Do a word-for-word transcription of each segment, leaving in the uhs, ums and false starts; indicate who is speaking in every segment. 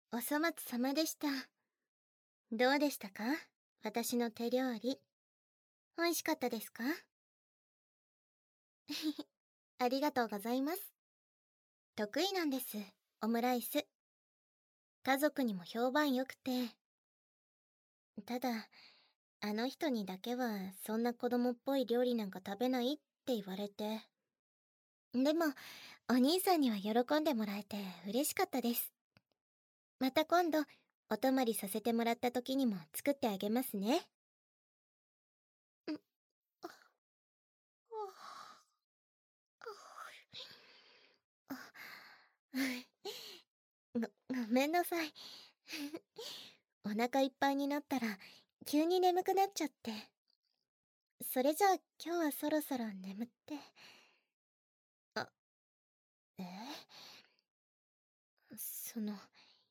Speaker 1: お粗末様でした。どうでしたか？私の手料理。美味しかったですか？ありがとうございます。得意なんです、オムライス。家族にも評判良くて。ただ、あの人にだけはそんな子供っぽい料理なんか食べないって言われて。でも、お兄さんには喜んでもらえて嬉しかったです。また今度、お泊まりさせてもらった時にも作ってあげますね。んああご、ごめんなさい。お腹いっぱいになったら急に眠くなっちゃって。それじゃあ今日はそろそろ眠って。あ、えその、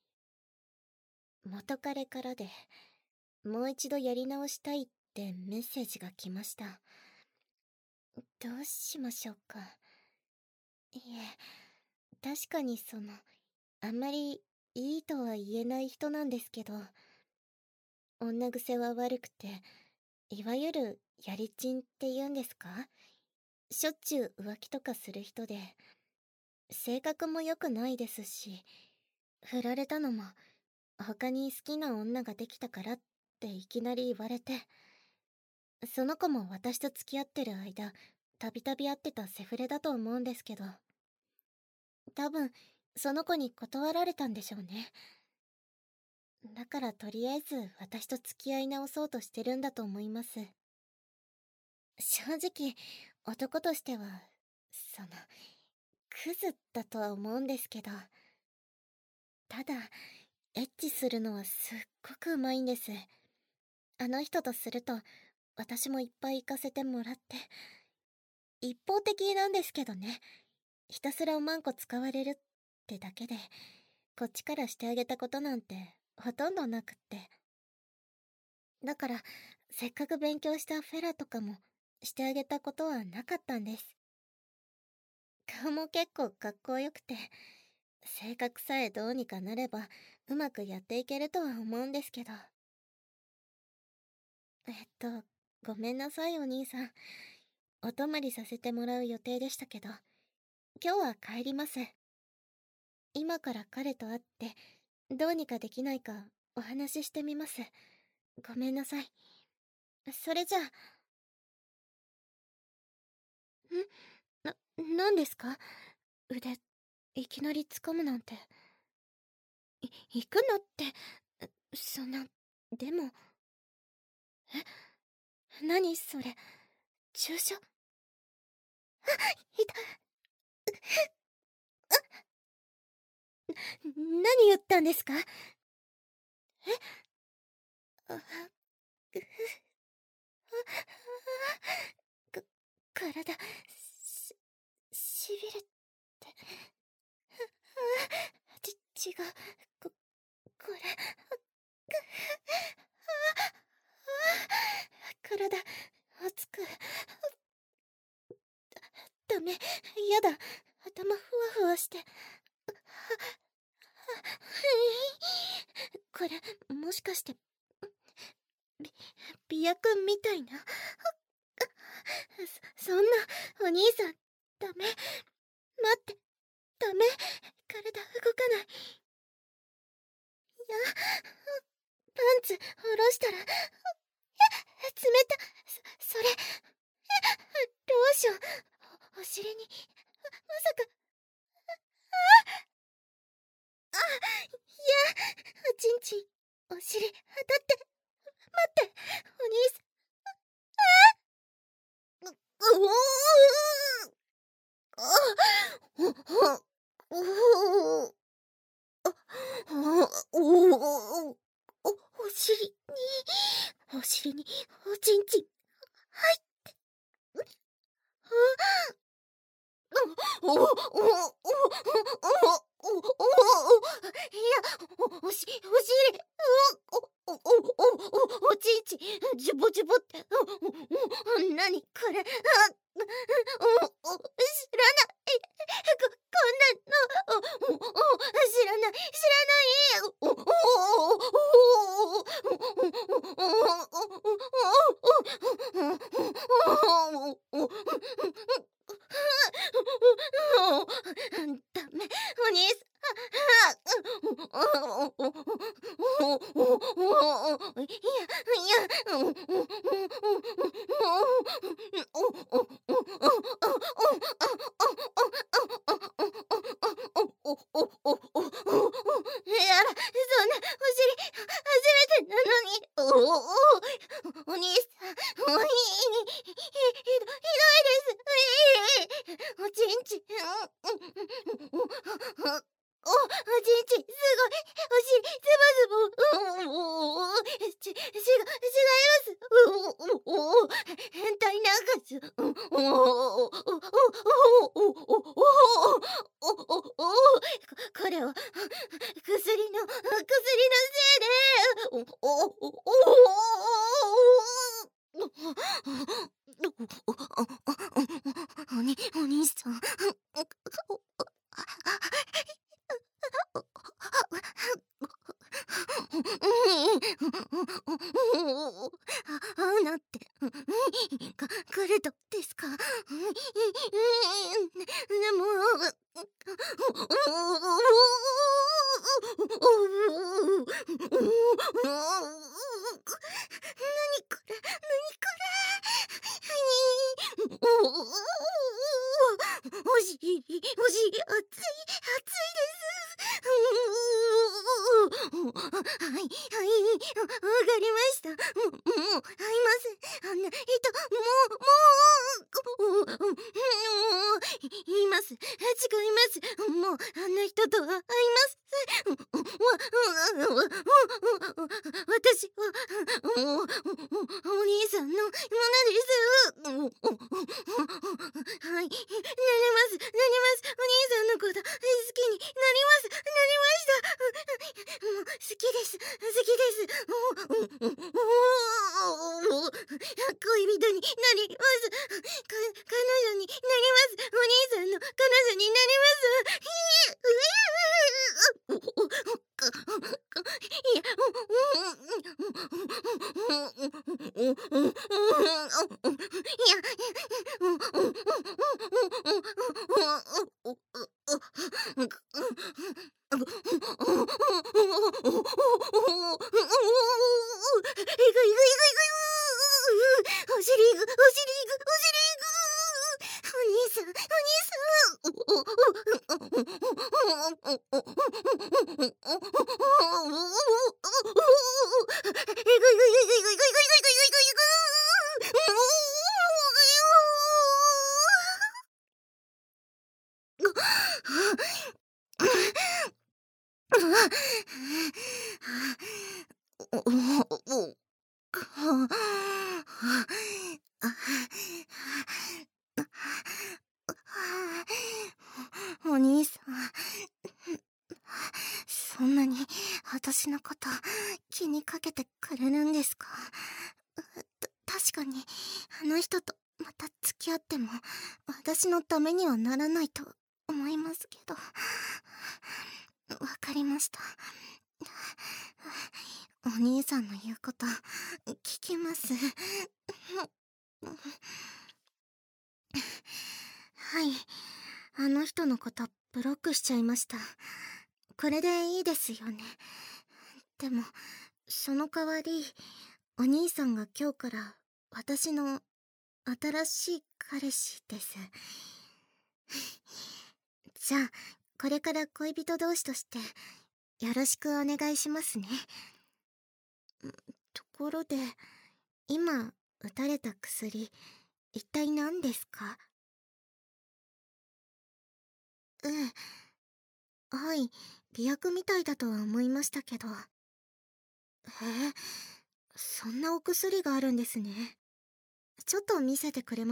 Speaker 1: 元彼からで、もう一度やり直したいってメッセージが来ました。どうしましょうか。いえ、確かにその、あんまりいいとは言えない人なんですけど、女癖は悪くて、いわゆるやりちんって言うんですか？しょっちゅう浮気とかする人で、性格も良くないですし、振られたのも他に好きな女ができたからっていきなり言われて、その子も私と付き合ってる間、たびたび会ってたセフレだと思うんですけど、多分その子に断られたんでしょうね。だからとりあえず私と付き合い直そうとしてるんだと思います。正直、男としては、その、クズだとは思うんですけど、ただ、エッチするのはすっごくうまいんです。あの人とすると、私もいっぱい行かせてもらって、一方的なんですけどね、ひたすらおまんこ使われるってだけで、こっちからしてあげたことなんてほとんどなくって。だから、せっかく勉強したフェラとかもしてあげたことはなかったんです。顔も結構かっこよくて、性格さえどうにかなればうまくやっていけるとは思うんですけど。えっと、ごめんなさいお兄さん。お泊まりさせてもらう予定でしたけど、今日は帰ります。今から彼と会って、どうにかできないかお話ししてみます。ごめんなさい。それじゃあ。んな、なんですか？腕、いきなり掴むなんて。い、行くのって、そんな、でも。え、何それ、注射？あ、いた。何言ったんですか？え、あ、ぐ、か、体、し、しびれて、ち、違う、こ、これ、体、熱く、ダメ、やだ、頭ふわふわして。これ、もしかして、び、美薬みたいな。そ、そんな、お兄さん、ダメ。待って、ダメ。体動かない。いや、パンツ下ろしたら、冷た、そ、それ、ローション、お、お尻に、ま、まさか、あ、いや、おちんちん、お尻、当たって、待って、お兄さん、う、うおー、あ、お、お、お、お、お、お、お尻に、お尻に、おちんちん、入って、お、お、お、お、お、お、お、お、いや、お、おし、お尻、お、お、お、お、お、おちんちん、ジュボジュボって、お、お、なにこれ、あ、お、お、知らない、こ、こんなの、お、お、知らない、知らない、お、 お兄さん、もういい、ひ、ひ、ひど、ひどいです。ええ、おちんち、うん、うん、お、おちんち、すごい、お尻、ズバズバ、うん、ち、ちが、違います。うお、お、変態なんかす、うん、お、お、お、お、お、お、お、お、お、お、これは、薬の、薬のせいで、お、お、お、お、おに、お兄さん。会うなって、か、彼とですか？でも、何これ、何これ。お尻、お尻、熱い、熱いです。はい、はい、わかりました。もう、もう、会いません。あんな人、もう、もう、もう、言います。違います。もう、あんな人とは会いません。わ、わ、わ、私は、もう、お兄さんのものです。はい、なれます、なれます。お兄さんのこと、好きになります。なりました。もう、好きです。好きです。もう、もう、恋人になります。か、彼女になります。お兄さんの彼女になります。いや、いや、お尻いく、お尻いく、お尻いく。お兄さん、お兄さん、そんなに私のこと気にかけてくれるんですか？た、確かにあの人とまた付き合っても私のためにはならないと思いますけど。わかりました。お兄さんの言うこと聞きます。はい、あの人のことブロックしちゃいました。これでいいですよね。でもその代わり、お兄さんが今日から私の新しい彼氏です。じゃあこれから恋人同士としてよろしくお願いしますね。ところで、今打たれた薬、一体何ですか？ええ、はい、媚薬みたいだとは思いましたけど。へえ、そんなお薬があるんですね。ちょっと見せてくれます？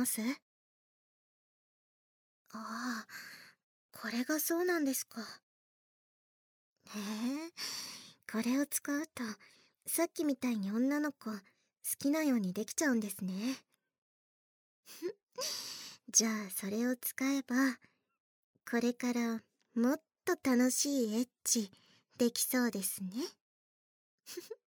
Speaker 1: ああ、これがそうなんですか。へえ、これを使うと、さっきみたいに女の子、好きなようにできちゃうんですね。じゃあ、それを使えば、これからもっと楽しいエッチ、できそうですね。